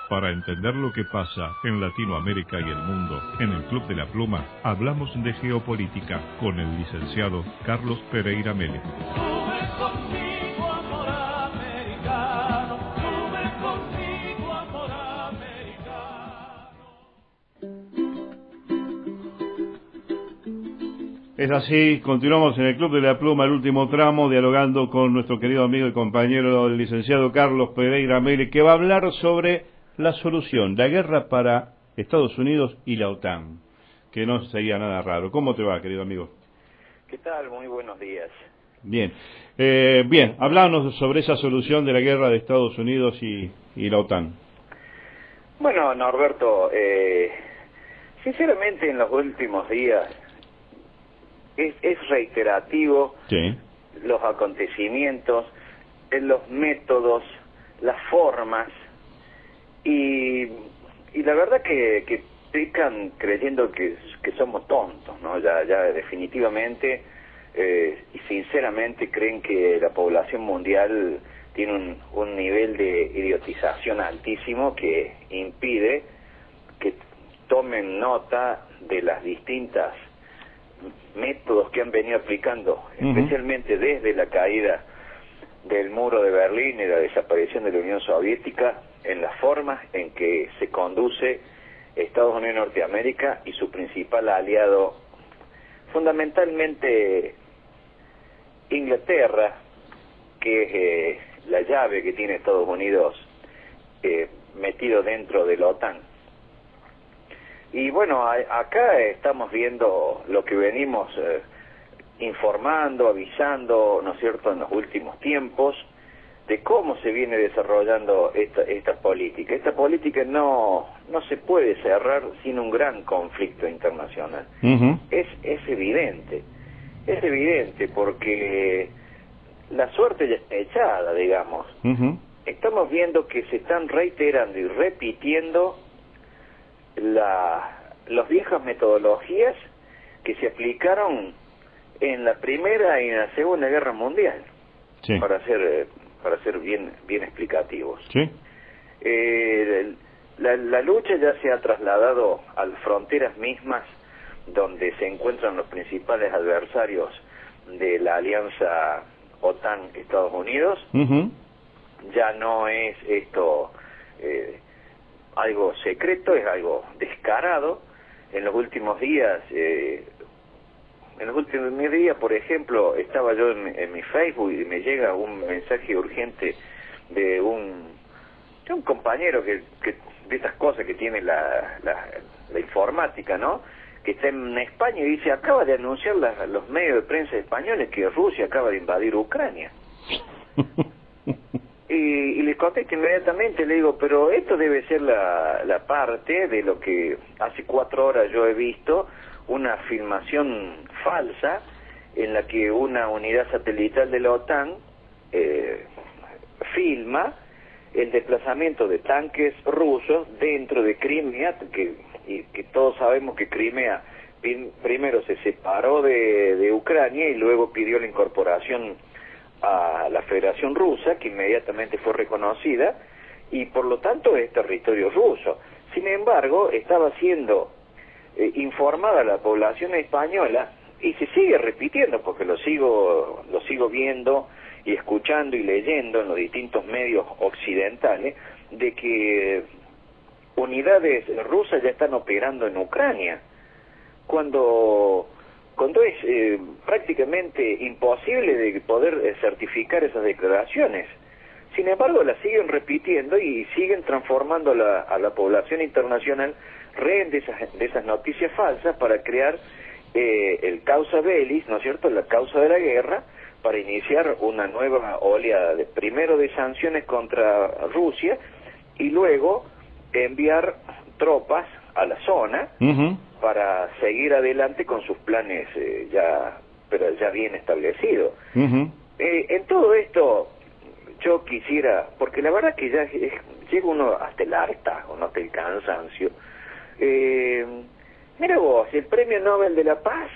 Para entender lo que pasa en Latinoamérica y el mundo, en el Club de la Pluma, hablamos de geopolítica con el licenciado Carlos Pereira Meli. Es así, continuamos en el Club de la Pluma, el último tramo, dialogando con nuestro querido amigo y compañero, el licenciado Carlos Pereira Meli, que va a hablar sobre la solución, la guerra para Estados Unidos y la OTAN, que no sería nada raro. ¿Cómo te va, querido amigo? ¿Qué tal? Muy buenos días. Bien, hablanos sobre esa solución de la guerra de Estados Unidos y la OTAN. Bueno, Norberto, sinceramente en los últimos días es reiterativo, sí, los acontecimientos, los métodos, las formas, y la verdad que pecan creyendo que somos tontos, ¿no? Ya definitivamente y sinceramente creen que la población mundial tiene un nivel de idiotización altísimo que impide que tomen nota de las distintas métodos que han venido aplicando, especialmente desde la caída del muro de Berlín y la desaparición de la Unión Soviética, en las formas en que se conduce Estados Unidos de Norteamérica y su principal aliado, fundamentalmente Inglaterra, que es la llave que tiene Estados Unidos metido dentro de la OTAN. Y bueno, acá estamos viendo lo que venimos informando, avisando, ¿no es cierto?, en los últimos tiempos, de cómo se viene desarrollando esta política. Esta política no se puede cerrar sin un gran conflicto internacional. Es evidente porque la suerte ya está echada, digamos. Estamos viendo que se están reiterando y repitiendo las viejas metodologías que se aplicaron en la Primera y en la Segunda Guerra Mundial, sí, para ser bien explicativos. Sí. La lucha ya se ha trasladado a las fronteras mismas donde se encuentran los principales adversarios de la alianza OTAN-Estados Unidos. Ya no es esto algo secreto, es algo descarado. En los últimos días, por ejemplo, estaba yo en mi Facebook y me llega un mensaje urgente de un compañero que de estas cosas que tiene la informática, ¿no?, que está en España, y dice: acaba de anunciar los medios de prensa españoles que Rusia acaba de invadir Ucrania. Y le contesto inmediatamente, le digo: pero esto debe ser la parte de lo que hace 4 horas yo he visto, una filmación falsa en la que una unidad satelital de la OTAN filma el desplazamiento de tanques rusos dentro de Crimea, que todos sabemos que Crimea primero se separó de Ucrania y luego pidió la incorporación a la Federación Rusa, que inmediatamente fue reconocida, y por lo tanto es territorio ruso. Sin embargo, estaba siendo informada la población española, y se sigue repitiendo porque lo sigo viendo y escuchando y leyendo en los distintos medios occidentales, de que unidades rusas ya están operando en Ucrania, cuando es prácticamente imposible de poder certificar esas declaraciones. Sin embargo, las siguen repitiendo y siguen transformando a la población internacional rehén de esas noticias falsas para crear el causa bellis, ¿no es cierto?, la causa de la guerra, para iniciar una nueva oleada primero de sanciones contra Rusia y luego enviar tropas a la zona para seguir adelante con sus planes ya bien establecidos. En todo esto yo quisiera, porque la verdad que ya llega uno hasta el hartazgo, no hasta el cansancio. Mira vos, el Premio Nobel de la Paz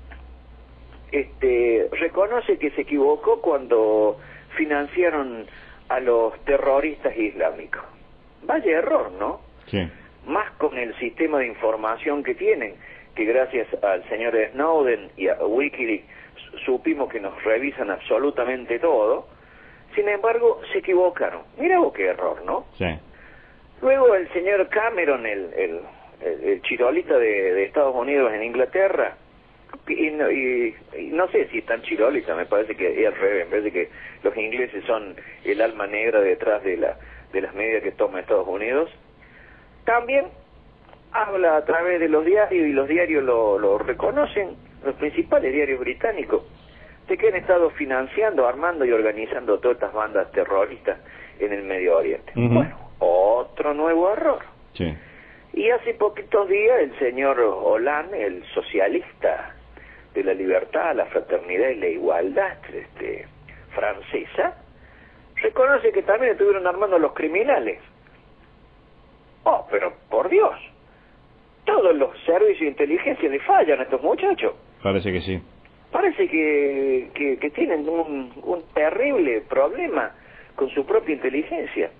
reconoce que se equivocó cuando financiaron a los terroristas islámicos. vaya error, ¿no? Sí. Más con el sistema de información que tienen, que gracias al señor Snowden y a Wikileaks supimos que nos revisan absolutamente todo. Sin embargo, se equivocaron. Mira vos qué error, ¿no? Sí. Luego el señor Cameron, el chirolita de Estados Unidos en Inglaterra, y no sé si es tan chirolita, me parece que es al revés, en vez de que los ingleses son el alma negra detrás de las medidas que toma Estados Unidos, también habla a través de los diarios, y los diarios lo reconocen, los principales diarios británicos, de que han estado financiando, armando y organizando todas estas bandas terroristas en el Medio Oriente. Bueno, otro nuevo error. Sí. Y hace poquitos días el señor Hollande, el socialista de la libertad, la fraternidad y la igualdad francesa, reconoce que también estuvieron armando a los criminales. Oh, pero por Dios, todos los servicios de inteligencia le fallan a estos muchachos. Parece que sí. Parece que tienen un terrible problema con su propia inteligencia.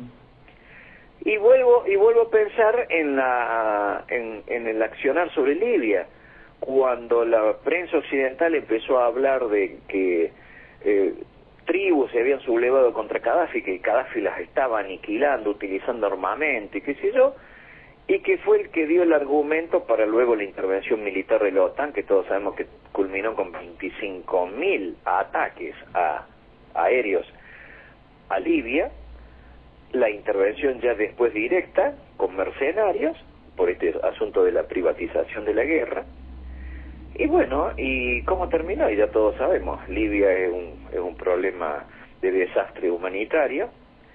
Y vuelvo a pensar en el accionar sobre Libia, cuando la prensa occidental empezó a hablar de que tribus se habían sublevado contra Gaddafi, que Gaddafi las estaba aniquilando, utilizando armamento y qué sé yo, y que fue el que dio el argumento para luego la intervención militar de la OTAN, que todos sabemos que culminó con 25.000 ataques aéreos a Libia, la intervención ya después directa con mercenarios por este asunto de la privatización de la guerra. Y bueno, ¿y cómo terminó? Y ya todos sabemos, Libia es un problema de desastre humanitario.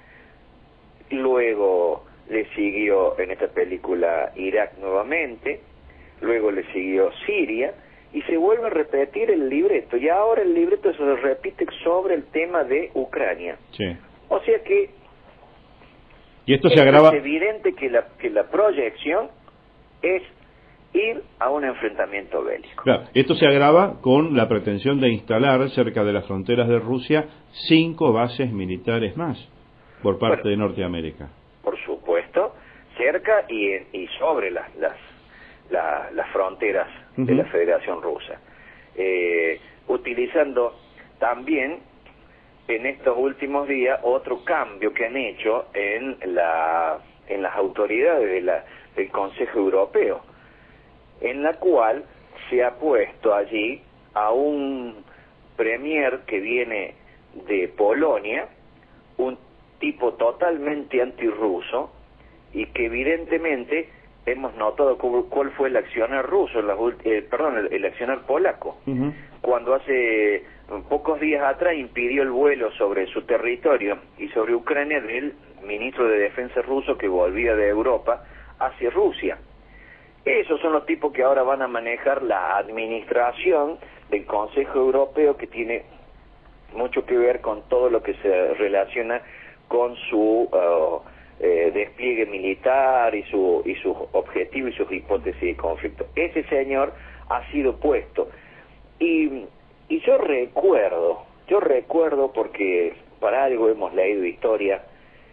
Luego le siguió en esta película Irak nuevamente, luego le siguió Siria, y se vuelve a repetir el libreto, y ahora el libreto se repite sobre el tema de Ucrania. Sí. O sea que y esto se agrava. Es evidente que la proyección es ir a un enfrentamiento bélico. Claro, esto se agrava con la pretensión de instalar cerca de las fronteras de Rusia 5 bases militares más por parte de Norteamérica. Por supuesto, cerca y sobre las fronteras de la Federación Rusa, utilizando también en estos últimos días otro cambio que han hecho en las autoridades del Consejo Europeo, en la cual se ha puesto allí a un premier que viene de Polonia, un tipo totalmente antirruso, y que evidentemente hemos notado cuál fue el accionar ruso, el accionar polaco, cuando hace pocos días atrás impidió el vuelo sobre su territorio y sobre Ucrania del ministro de Defensa ruso que volvía de Europa hacia Rusia. Esos son los tipos que ahora van a manejar la administración del Consejo Europeo, que tiene mucho que ver con todo lo que se relaciona con su despliegue militar y sus objetivos y sus hipótesis de conflicto. Ese señor ha sido puesto. Y yo recuerdo porque para algo hemos leído historia,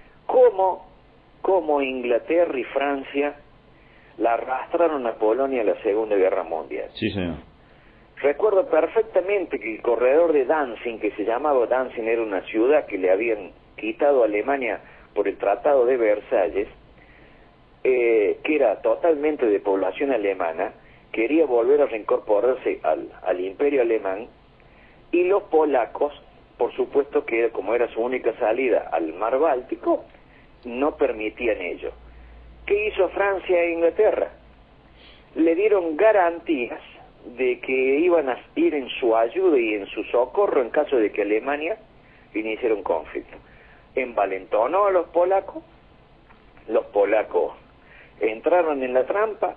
cómo Inglaterra y Francia la arrastraron a Polonia a la Segunda Guerra Mundial. Sí, señor. Recuerdo perfectamente que el corredor de Danzig, que se llamaba Danzig, era una ciudad que le habían quitado a Alemania por el Tratado de Versalles, que era totalmente de población alemana, quería volver a reincorporarse al imperio alemán, y los polacos, por supuesto que como era su única salida al mar Báltico, no permitían ello. ¿Qué hizo Francia e Inglaterra? Le dieron garantías de que iban a ir en su ayuda y en su socorro en caso de que Alemania iniciara un conflicto. Envalentonó a los polacos entraron en la trampa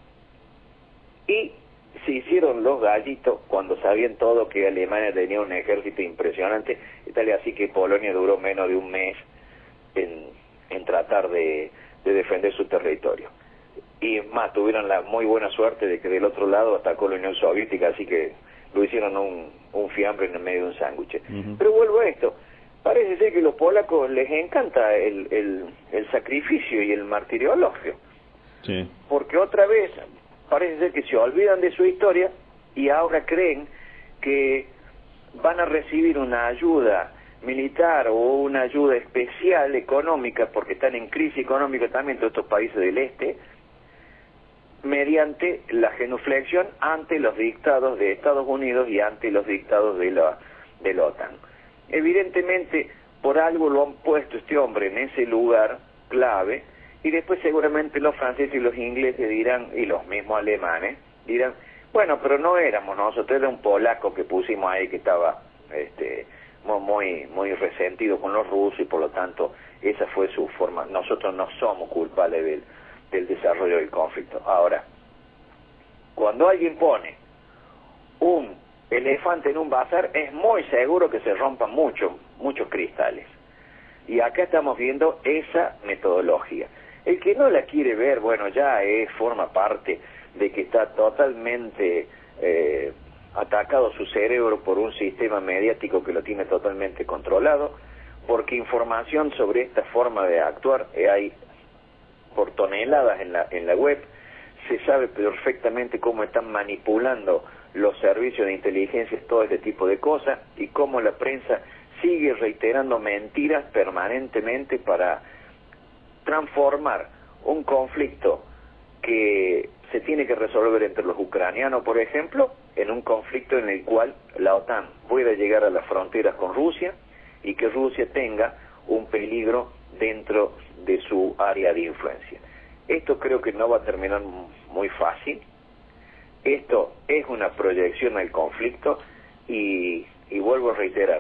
y se hicieron los gallitos cuando sabían todo que Alemania tenía un ejército impresionante, y tal así que Polonia duró menos de un mes en tratar de defender su territorio. Y más, tuvieron la muy buena suerte de que del otro lado atacó la Unión Soviética, así que lo hicieron un fiambre en el medio de un sándwich. Pero vuelvo a esto, parece ser que a los polacos les encanta el sacrificio y el martiriologio. Sí. Porque otra vez parece ser que se olvidan de su historia y ahora creen que van a recibir una ayuda militar o una ayuda especial económica, porque están en crisis económica también todos estos países del este, mediante la genuflexión ante los dictados de Estados Unidos y ante los dictados de la OTAN. Evidentemente, por algo lo han puesto este hombre en ese lugar clave, y después seguramente los franceses y los ingleses dirán, y los mismos alemanes, dirán, bueno, pero no éramos nosotros, era un polaco que pusimos ahí que estaba muy resentido con los rusos, y por lo tanto esa fue su forma. Nosotros no somos culpables del desarrollo del conflicto. Ahora, cuando alguien pone un elefante en un bazar, es muy seguro que se rompan muchos cristales. Y acá estamos viendo esa metodología. El que no la quiere ver, bueno, ya forma parte de que está totalmente atacado su cerebro por un sistema mediático que lo tiene totalmente controlado, porque información sobre esta forma de actuar hay por toneladas en la web. Se sabe perfectamente cómo están manipulando los servicios de inteligencia todo este tipo de cosas, y cómo la prensa sigue reiterando mentiras permanentemente para transformar un conflicto que se tiene que resolver entre los ucranianos, por ejemplo, en un conflicto en el cual la OTAN pueda llegar a las fronteras con Rusia y que Rusia tenga un peligro dentro de su área de influencia. Esto creo que no va a terminar muy fácil. Esto es una proyección al conflicto y vuelvo a reiterar,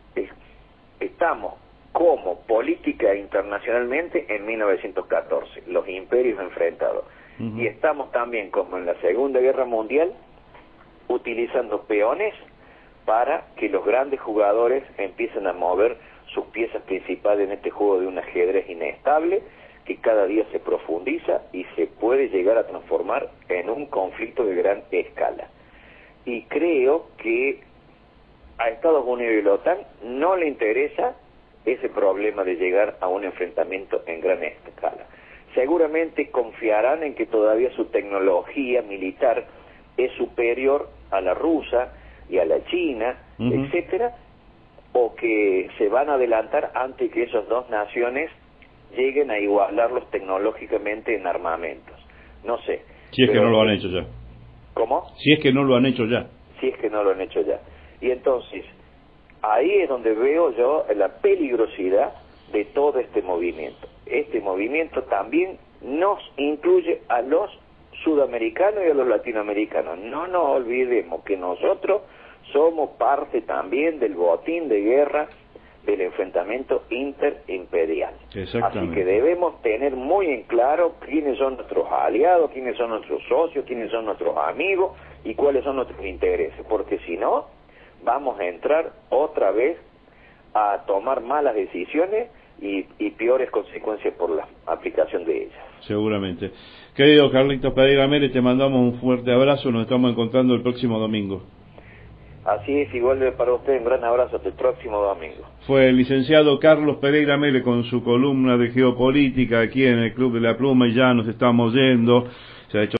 estamos como política internacionalmente en 1914, los imperios enfrentados. Y estamos también, como en la Segunda Guerra Mundial, utilizando peones para que los grandes jugadores empiecen a mover sus piezas principales en este juego de un ajedrez inestable que cada día se profundiza y se puede llegar a transformar en un conflicto de gran escala. Y creo que a Estados Unidos y la OTAN no le interesa ese problema de llegar a un enfrentamiento en gran escala. Seguramente confiarán en que todavía su tecnología militar es superior a la rusa y a la china, etcétera, o que se van a adelantar antes que esas dos naciones lleguen a igualarlos tecnológicamente en armamentos. No sé. Si es que no lo han hecho ya. ¿Cómo? Si es que no lo han hecho ya. Si es que no lo han hecho ya. Y entonces, ahí es donde veo yo la peligrosidad de todo este movimiento. Este movimiento también nos incluye a los sudamericanos y a los latinoamericanos. No nos olvidemos que nosotros somos parte también del botín de guerra del enfrentamiento interimperial. Así que debemos tener muy en claro quiénes son nuestros aliados, quiénes son nuestros socios, quiénes son nuestros amigos y cuáles son nuestros intereses, porque si no, vamos a entrar otra vez a tomar malas decisiones y peores consecuencias por la aplicación de ellas. Seguramente. Querido Carlitos Pereira Mele, te mandamos un fuerte abrazo, nos estamos encontrando el próximo domingo. Así es, igual para usted, un gran abrazo hasta el próximo domingo. Fue el licenciado Carlos Pereira Mele con su columna de geopolítica aquí en el Club de la Pluma, y ya nos estamos yendo. Se ha hecho